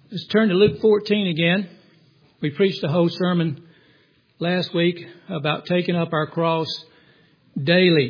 Let's turn to Luke 14 again. We preached the whole sermon last week about taking up our cross daily.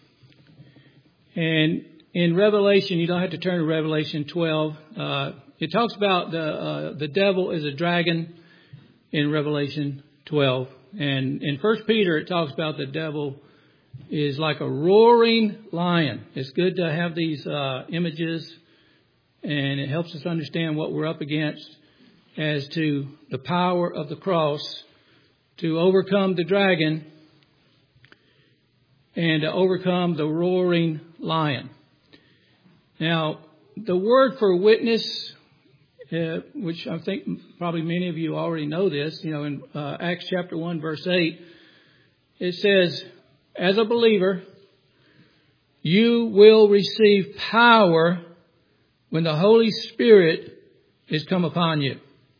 And in Revelation, you don't have to turn to Revelation 12. It talks about the devil is a dragon in Revelation 12. And in 1 Peter, it talks about the devil is like a roaring lion. It's good to have these images, and it helps us understand what we're up against as to the power of the cross to overcome the dragon and to overcome the roaring lion. Now, the word for witness, which I think probably many of you already know this, in Acts chapter 1, verse 8, it says, as a believer, you will receive power when the Holy Spirit is come upon you.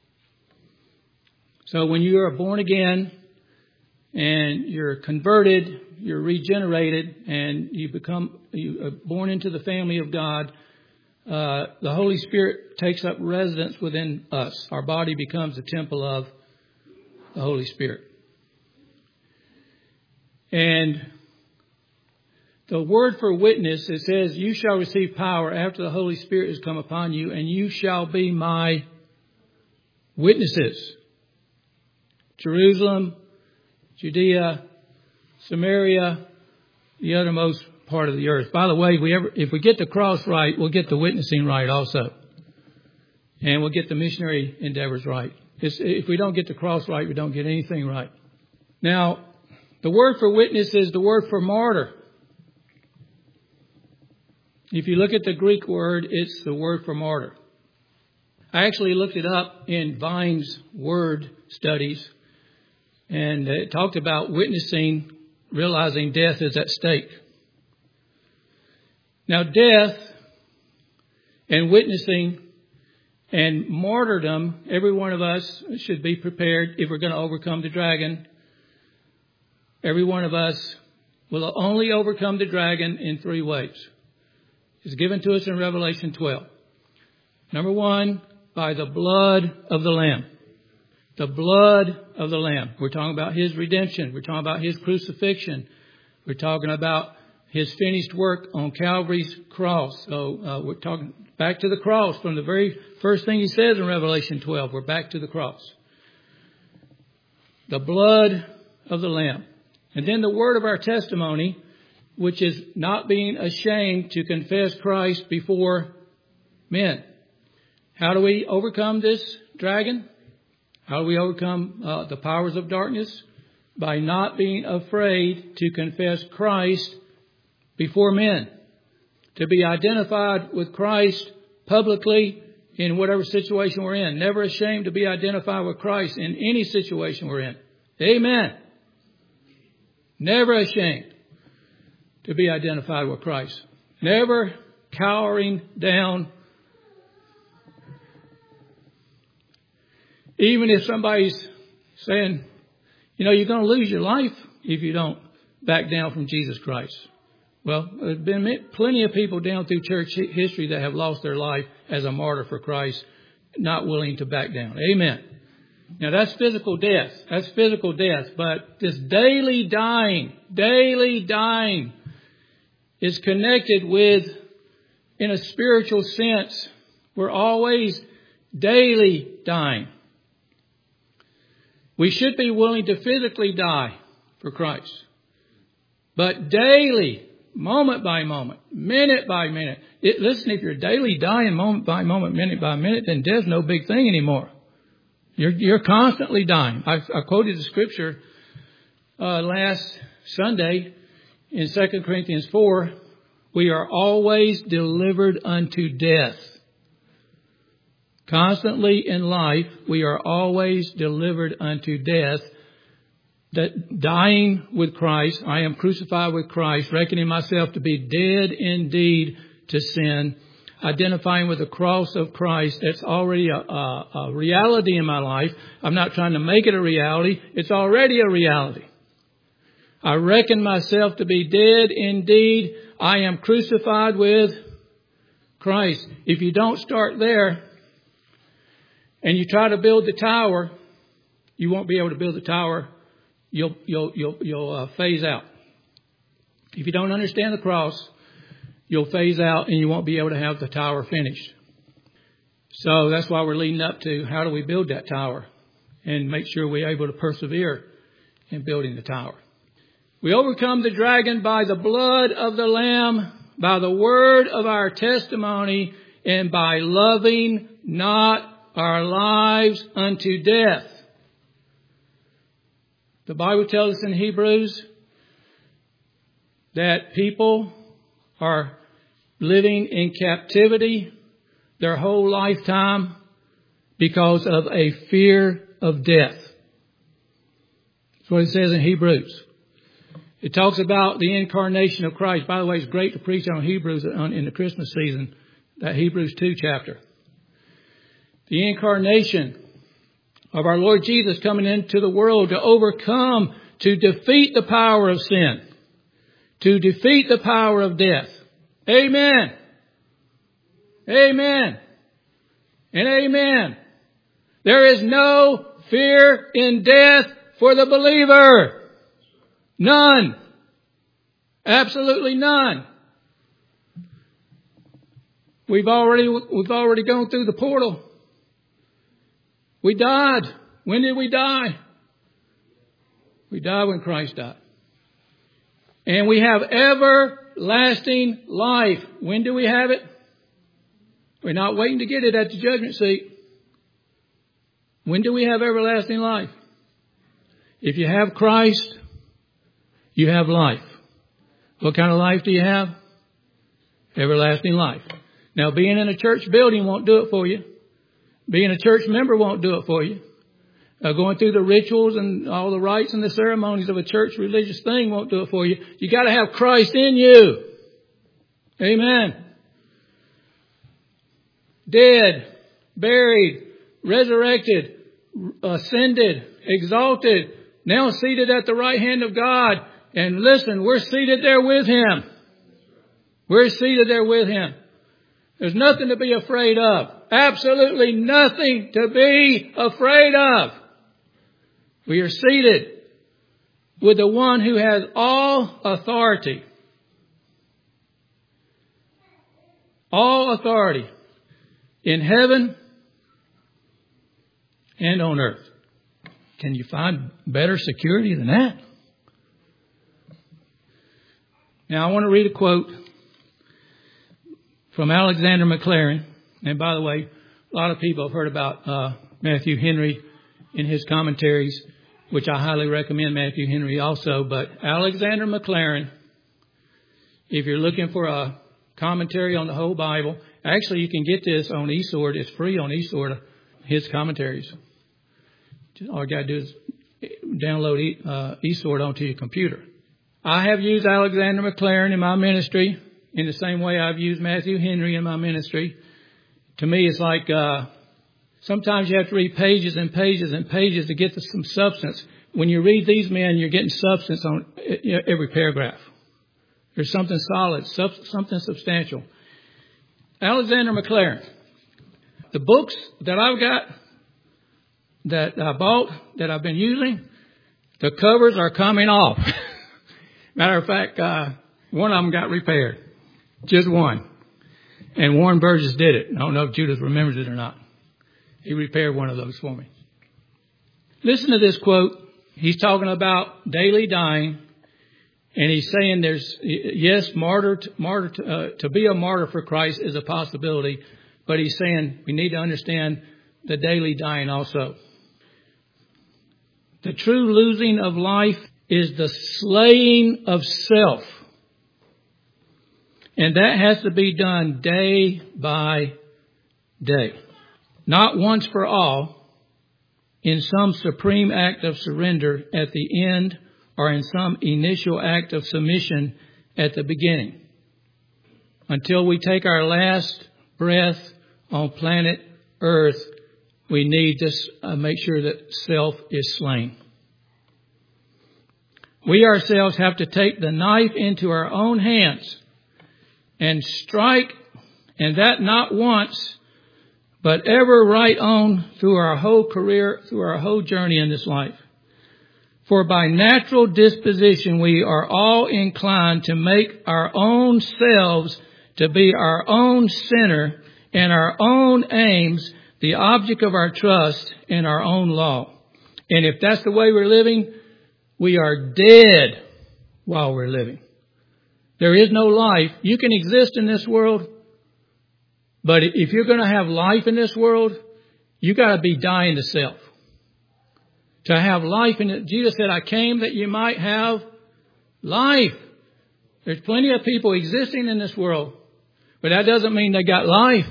So when you are born again and you're converted, you're regenerated, and you are born into the family of God, the Holy Spirit takes up residence within us. Our body becomes a temple of the Holy Spirit. And the word for witness, it says, you shall receive power after the Holy Spirit has come upon you, and you shall be my witnesses. Jerusalem, Judea, Samaria, the uttermost part of the earth. By the way, if we get the cross right, we'll get the witnessing right also. And we'll get the missionary endeavors right. If we don't get the cross right, we don't get anything right. Now, the word for witness is the word for martyr. If you look at the Greek word, it's the word for martyr. I actually looked it up in Vine's word studies, and it talked about witnessing, realizing death is at stake. Now, death and witnessing and martyrdom, every one of us should be prepared if we're going to overcome the dragon. Every one of us will only overcome the dragon in three ways. It's given to us in Revelation 12. Number one, by the blood of the Lamb. The blood of the Lamb. We're talking about His redemption. We're talking about His crucifixion. We're talking about His finished work on Calvary's cross. So we're talking back to the cross from the very first thing He says in Revelation 12. We're back to the cross. The blood of the Lamb. And then the word of our testimony, which is not being ashamed to confess Christ before men. How do we overcome this dragon? How do we overcome the powers of darkness? By not being afraid to confess Christ before men. To be identified with Christ publicly in whatever situation we're in. Never ashamed to be identified with Christ in any situation we're in. Amen. Never ashamed to be identified with Christ. Never cowering down. Even if somebody's saying, you're going to lose your life if you don't back down from Jesus Christ. Well, there's been plenty of people down through church history that have lost their life as a martyr for Christ, not willing to back down. Amen. Now, that's physical death. That's physical death. But this daily dying is connected with, in a spiritual sense, we're always daily dying. We should be willing to physically die for Christ. But daily, moment by moment, minute by minute. Listen, if you're daily dying moment by moment, minute by minute, then death's no big thing anymore. You're constantly dying. I quoted the scripture last Sunday in 2 Corinthians 4. We are always delivered unto death. Constantly in life, we are always delivered unto death. That dying with Christ, I am crucified with Christ, reckoning myself to be dead indeed to sin, identifying with the cross of Christ. That's already a reality in my life. I'm not trying to make it a reality. It's already a reality. I reckon myself to be dead indeed. I am crucified with Christ. If you don't start there, and you try to build the tower, you won't be able to build the tower. You'll phase out. If you don't understand the cross, you'll phase out and you won't be able to have the tower finished. So that's why we're leading up to how do we build that tower and make sure we're able to persevere in building the tower. We overcome the dragon by the blood of the Lamb, by the word of our testimony, and by loving not our lives unto death. The Bible tells us in Hebrews that people are living in captivity their whole lifetime because of a fear of death. That's what it says in Hebrews. It talks about the incarnation of Christ. By the way, it's great to preach on Hebrews in the Christmas season, that Hebrews 2 chapter. The incarnation of our Lord Jesus coming into the world to overcome, to defeat the power of sin, to defeat the power of death. Amen. Amen. And amen. There is no fear in death for the believer. None. Absolutely none. We've already gone through the portal. We died. When did we die? We died when Christ died. And we have everlasting life. When do we have it? We're not waiting to get it at the judgment seat. When do we have everlasting life? If you have Christ, you have life. What kind of life do you have? Everlasting life. Now, being in a church building won't do it for you. Being a church member won't do it for you. Going through the rituals and all the rites and the ceremonies of a church religious thing won't do it for you. You got to have Christ in you. Amen. Dead, buried, resurrected, ascended, exalted, now seated at the right hand of God. And listen, we're seated there with Him. We're seated there with Him. There's nothing to be afraid of. Absolutely nothing to be afraid of. We are seated with the one who has all authority. All authority in heaven and on earth. Can you find better security than that? Now I want to read a quote from Alexander Maclaren. And by the way, a lot of people have heard about Matthew Henry in his commentaries, which I highly recommend Matthew Henry also. But Alexander Maclaren, if you're looking for a commentary on the whole Bible, actually you can get this on eSword. It's free on eSword, his commentaries. All you got to do is download eSword onto your computer. I have used Alexander Maclaren in my ministry in the same way I've used Matthew Henry in my ministry. To me, it's like sometimes you have to read pages and pages and pages to get to some substance. When you read these men, you're getting substance on every paragraph. There's something solid, something substantial. Alexander Maclaren. The books that I've got, that I bought, that I've been using, the covers are coming off. Matter of fact, one of them got repaired. Just one. And Warren Burgess did it. I don't know if Judith remembers it or not. He repaired one of those for me. Listen to this quote. He's talking about daily dying. And he's saying there's, yes, to be a martyr for Christ is a possibility. But he's saying we need to understand the daily dying also. The true losing of life is the slaying of self. And that has to be done day by day. Not once for all, in some supreme act of surrender at the end, or in some initial act of submission at the beginning. Until we take our last breath on planet Earth, we need to make sure that self is slain. We ourselves have to take the knife into our own hands and strike, and that not once, but ever right on through our whole career, through our whole journey in this life. For by natural disposition we are all inclined to make our own selves to be our own center and our own aims the object of our trust and our own law. And if that's the way we're living, we are dead while we're living. There is no life. You can exist in this world, but if you're going to have life in this world, you got to be dying to self. To have life in it. Jesus said, I came that you might have life. There's plenty of people existing in this world, but that doesn't mean they got life.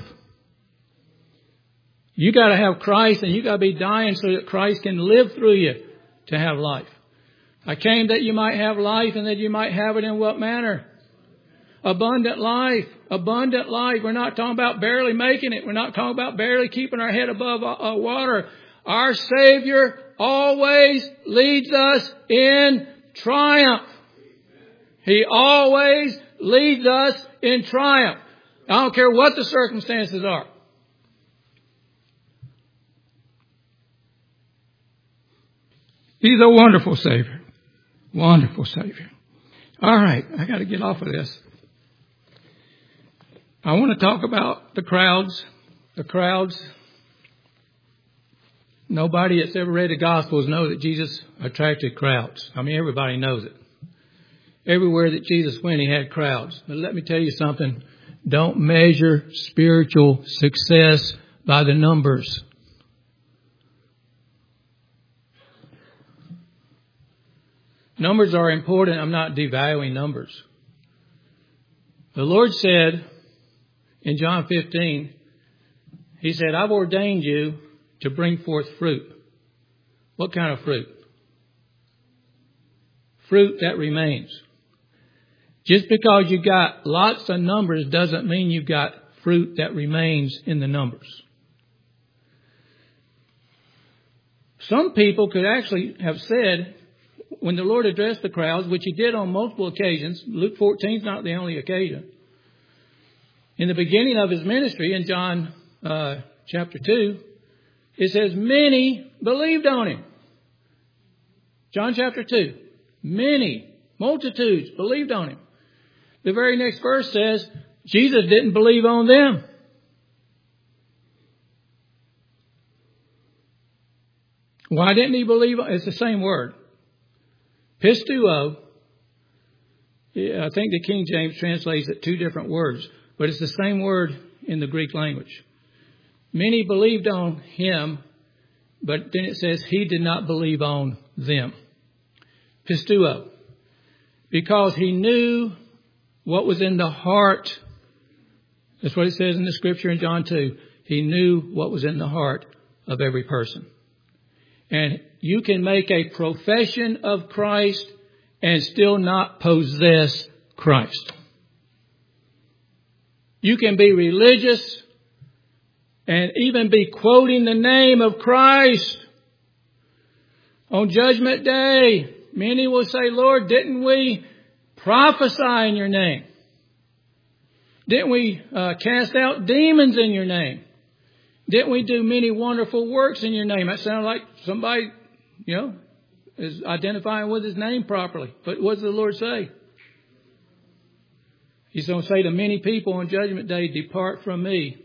You got to have Christ, and you got to be dying so that Christ can live through you to have life. I came that you might have life, and that you might have it in what manner? Abundant life. Abundant life. We're not talking about barely making it. We're not talking about barely keeping our head above water. Our Savior always leads us in triumph. He always leads us in triumph. I don't care what the circumstances are. He's a wonderful Savior. Wonderful Savior. All right, I got to get off of this. I want to talk about the crowds. The crowds. Nobody that's ever read the Gospels knows that Jesus attracted crowds. I mean, everybody knows it. Everywhere that Jesus went, he had crowds. But let me tell you something. Don't measure spiritual success by the numbers. Numbers are important. I'm not devaluing numbers. The Lord said in John 15, He said, I've ordained you to bring forth fruit. What kind of fruit? Fruit that remains. Just because you got lots of numbers doesn't mean you got fruit that remains in the numbers. Some people could actually have said, when the Lord addressed the crowds, which He did on multiple occasions, Luke 14 is not the only occasion. In the beginning of His ministry, in John chapter 2, it says, many believed on Him. John chapter 2. Many, multitudes believed on Him. The very next verse says, Jesus didn't believe on them. Why didn't He believe? It's the same word. Pisteuo. I think the King James translates it two different words, but it's the same word in the Greek language. Many believed on Him, but then it says He did not believe on them. Pisteuo. Because He knew what was in the heart. That's what it says in the scripture in John 2. He knew what was in the heart of every person. And you can make a profession of Christ and still not possess Christ. You can be religious and even be quoting the name of Christ. On Judgment Day, many will say, Lord, didn't we prophesy in your name? Didn't we cast out demons in your name? Didn't we do many wonderful works in your name? That sounds like somebody, is identifying with His name properly. But what does the Lord say? He's going to say to many people on Judgment Day, depart from me.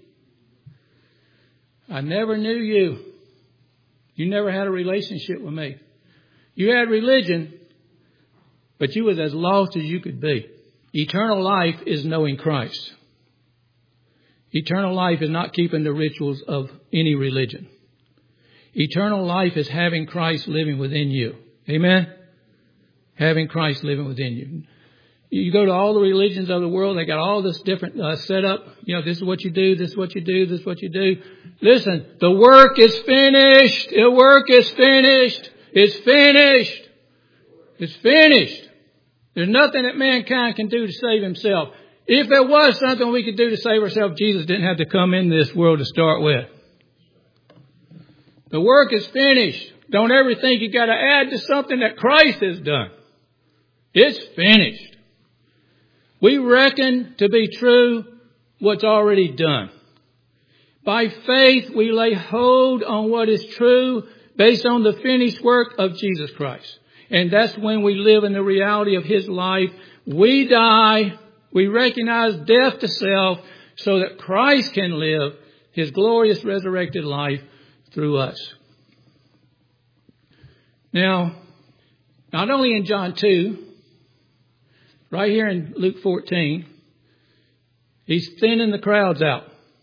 I never knew you. You never had a relationship with me. You had religion, but you was as lost as you could be. Eternal life is knowing Christ. Eternal life is not keeping the rituals of any religion. Eternal life is having Christ living within you. Amen? Having Christ living within you. You go to all the religions of the world, they got all this different setup. This is what you do, this is what you do, this is what you do. Listen, the work is finished. The work is finished. It's finished. It's finished. There's nothing that mankind can do to save himself. If there was something we could do to save ourselves, Jesus didn't have to come into this world to start with. The work is finished. Don't ever think you got to add to something that Christ has done. It's finished. We reckon to be true what's already done. By faith, we lay hold on what is true based on the finished work of Jesus Christ. And that's when we live in the reality of His life. We die. We recognize death to self so that Christ can live His glorious resurrected life through us. Now, not only in John 2, right here in Luke 14, He's thinning the crowds out.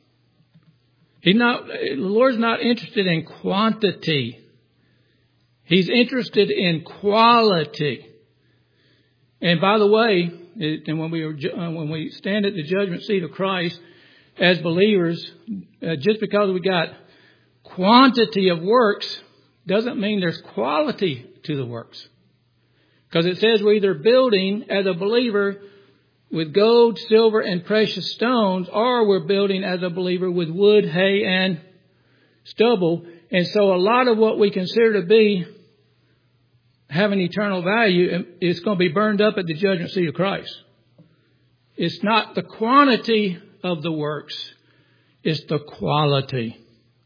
The Lord's not interested in quantity. He's interested in quality. And by the way, and when we stand at the judgment seat of Christ as believers, just because we got quantity of works doesn't mean there's quality to the works. Because it says we're either building as a believer with gold, silver, and precious stones, or we're building as a believer with wood, hay, and stubble. And so a lot of what we consider to be having eternal value is going to be burned up at the judgment seat of Christ. It's not the quantity of the works, it's the quality.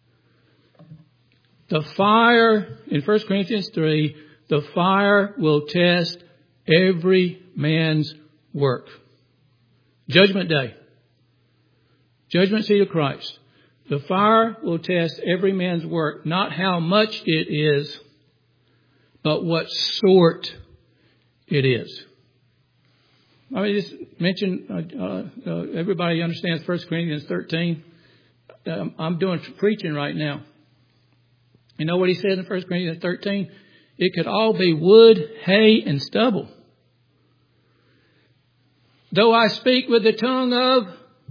The fire, in 1 Corinthians 3, the fire will test every man's work. Judgment day. Judgment seat of Christ. The fire will test every man's work, not how much it is, but what sort it is. I mean, just mention, everybody understands 1 Corinthians 13. I'm doing preaching right now. You know what he said in 1 Corinthians 13? It could all be wood, hay, and stubble. Though I speak with the tongue of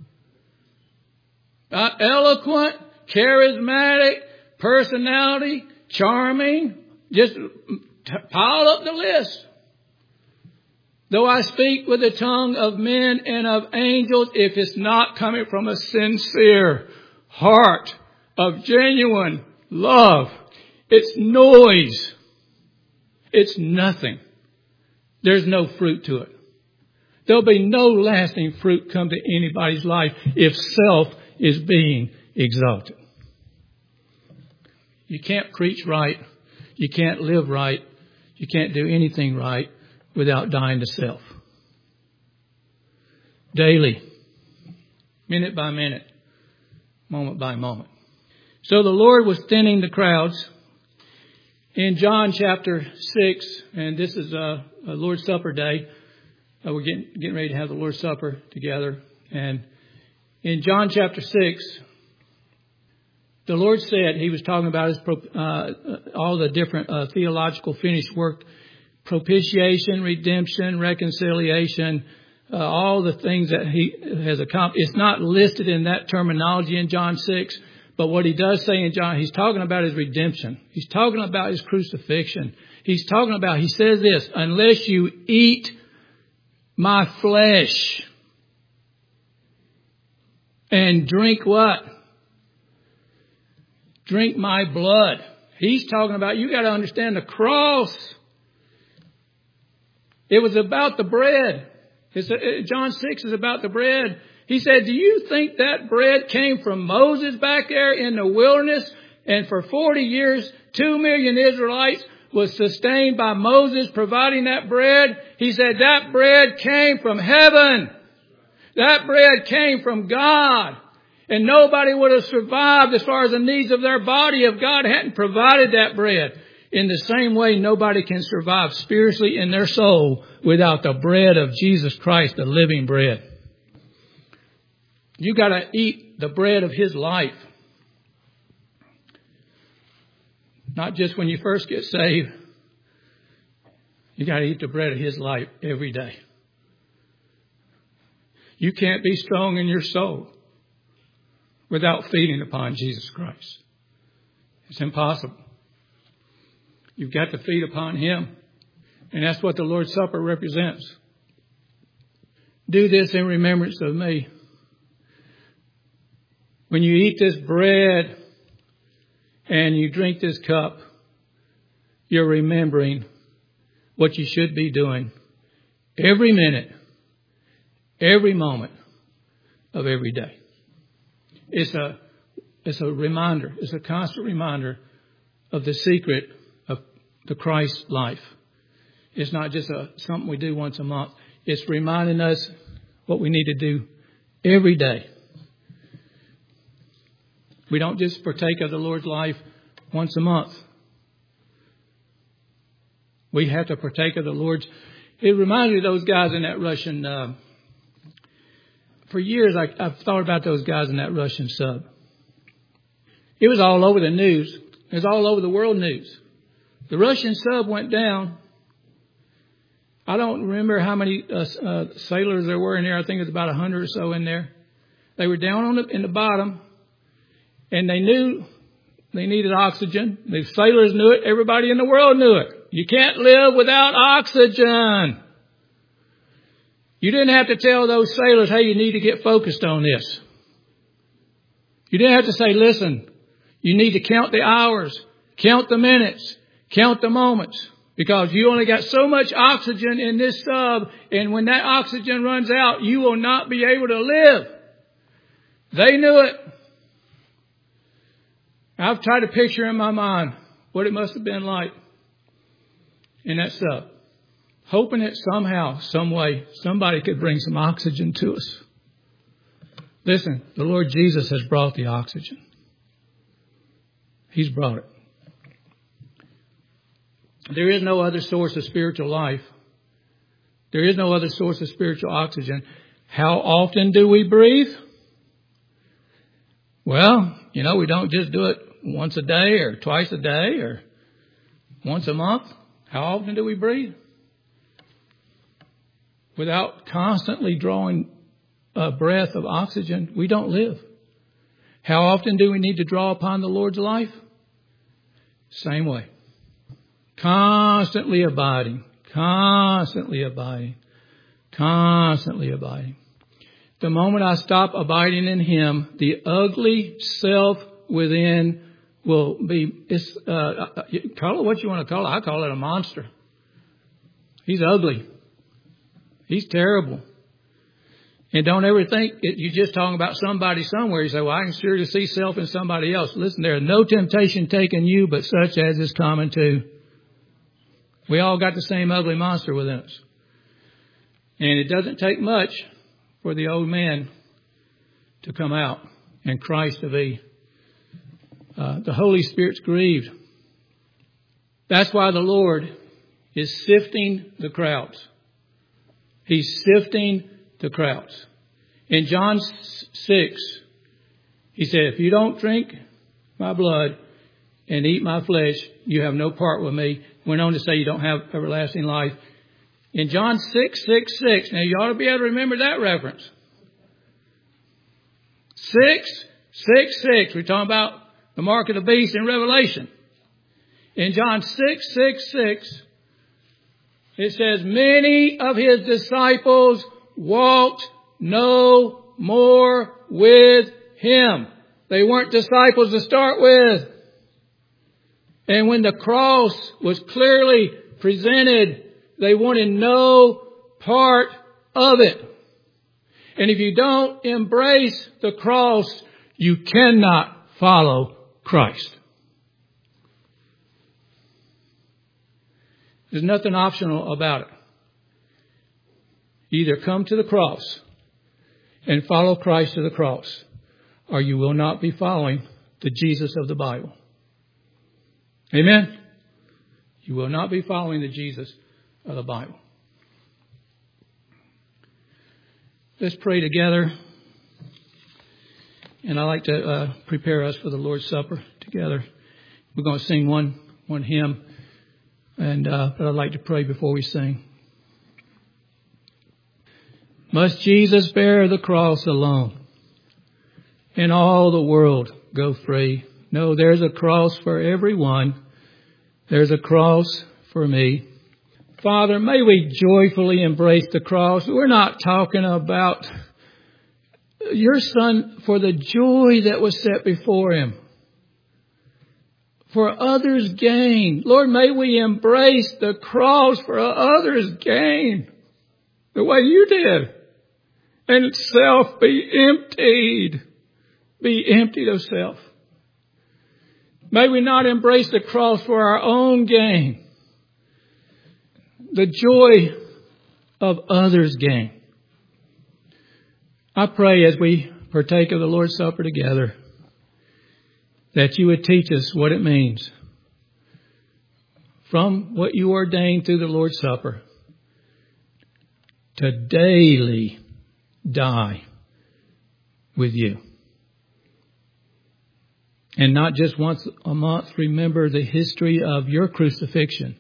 eloquent, charismatic, personality, charming, just pile up the list. Though I speak with the tongue of men and of angels, if it's not coming from a sincere heart of genuine love, it's noise. It's nothing. There's no fruit to it. There'll be no lasting fruit come to anybody's life if self is being exalted. You can't preach right. You can't live right. You can't do anything right without dying to self. Daily. Minute by minute. Moment by moment. So the Lord was thinning the crowds. In John chapter 6, and this is a Lord's Supper day. We're getting ready to have the Lord's Supper together. And in John chapter 6, the Lord said, He was talking about all the different theological finished work, propitiation, redemption, reconciliation, all the things that He has accomplished. It's not listed in that terminology in John 6, but what He does say in John, He's talking about His redemption. He's talking about His crucifixion. He's talking about, He says this, unless you eat my flesh and drink what? Drink my blood. He's talking about, you got to understand the cross. It was about the bread. John 6 is about the bread. He said, do you think that bread came from Moses back there in the wilderness? And for 40 years, 2 million Israelites was sustained by Moses providing that bread. He said that bread came from heaven. That bread came from God. And nobody would have survived as far as the needs of their body if God hadn't provided that bread. In the same way, nobody can survive spiritually in their soul without the bread of Jesus Christ, the living bread. You got to eat the bread of His life. Not just when you first get saved. You got to eat the bread of His life every day. You can't be strong in your soul without feeding upon Jesus Christ. It's impossible. You've got to feed upon Him. And that's what the Lord's Supper represents. Do this in remembrance of me. When you eat this bread and you drink this cup, you're remembering what you should be doing every minute, every moment of every day. It's a it's a reminder. It's a constant reminder of the secret of the Christ life. It's not just something we do once a month. It's reminding us what we need to do every day. We don't just partake of the Lord's life once a month. We have to partake of the Lord's. It reminds me of those guys in that Russian. For years, I've thought about those guys in that Russian sub. It was all over the news. It was all over the world news. The Russian sub went down. I don't remember how many sailors there were in there. I think it was about 100 or so in there. They were down in the bottom, and they knew they needed oxygen. The sailors knew it. Everybody in the world knew it. You can't live without oxygen. You didn't have to tell those sailors, hey, you need to get focused on this. You didn't have to say, listen, you need to count the hours, count the minutes, count the moments. Because you only got so much oxygen in this sub, and when that oxygen runs out, you will not be able to live. They knew it. I've tried to picture in my mind what it must have been like in that sub, hoping that somehow, some way, somebody could bring some oxygen to us. Listen, the Lord Jesus has brought the oxygen. He's brought it. There is no other source of spiritual life. There is no other source of spiritual oxygen. How often do we breathe? Well, we don't just do it once a day or twice a day or once a month. How often do we breathe? Without constantly drawing a breath of oxygen, we don't live. How often do we need to draw upon the Lord's life? Same way. Constantly abiding, constantly abiding, constantly abiding. The moment I stop abiding in Him, the ugly self within will be, call it what you want to call it. I call it a monster. He's ugly. He's terrible. And don't ever think you're just talking about somebody somewhere. You say, well, I can surely see self in somebody else. Listen, there is no temptation taken you, but such as is common to. We all got the same ugly monster within us. And it doesn't take much for the old man to come out and Christ to be. The Holy Spirit's grieved. That's why the Lord is sifting the crowds. He's sifting the crowds. In John 6, He said, if you don't drink my blood and eat my flesh, you have no part with me. Went on to say you don't have everlasting life. In John 6:6. Now you ought to be able to remember that reference. 6:6. We're talking about the mark of the beast in Revelation. In John 6:6, it says, many of His disciples walked no more with Him. They weren't disciples to start with. And when the cross was clearly presented, they wanted no part of it. And if you don't embrace the cross, you cannot follow Christ. There's nothing optional about it. Either come to the cross and follow Christ to the cross, or you will not be following the Jesus of the Bible. Amen? You will not be following the Jesus of the Bible. Let's pray together. And I'd like to prepare us for the Lord's Supper together. We're going to sing one hymn. But I'd like to pray before we sing. Must Jesus bear the cross alone and all the world go free? No, there's a cross for everyone. There's a cross for me. Father, may we joyfully embrace the cross. We're not talking about your Son for the joy that was set before Him. For others' gain. Lord, may we embrace the cross for others' gain. The way you did. And self be emptied. Be emptied of self. May we not embrace the cross for our own gain. The joy of others' gain. I pray as we partake of the Lord's Supper together that you would teach us what it means from what you ordained through the Lord's Supper to daily die with you. And not just once a month remember the history of your crucifixion,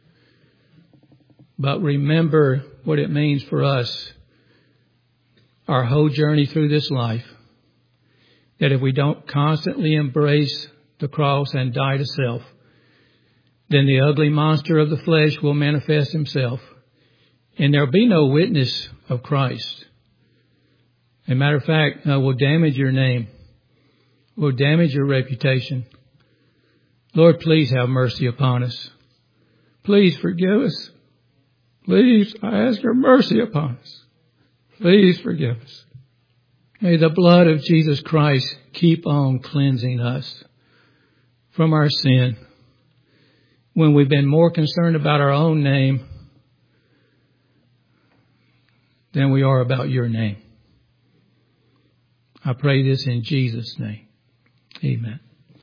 but remember what it means for us, our whole journey through this life, that if we don't constantly embrace the cross and die to self, then the ugly monster of the flesh will manifest himself, and there'll be no witness of Christ. As a matter of fact, will damage your name, will damage your reputation. Lord, please have mercy upon us. Please forgive us. Please, I ask your mercy upon us. Please forgive us. May the blood of Jesus Christ keep on cleansing us from our sin when we've been more concerned about our own name than we are about your name. I pray this in Jesus' name. Amen.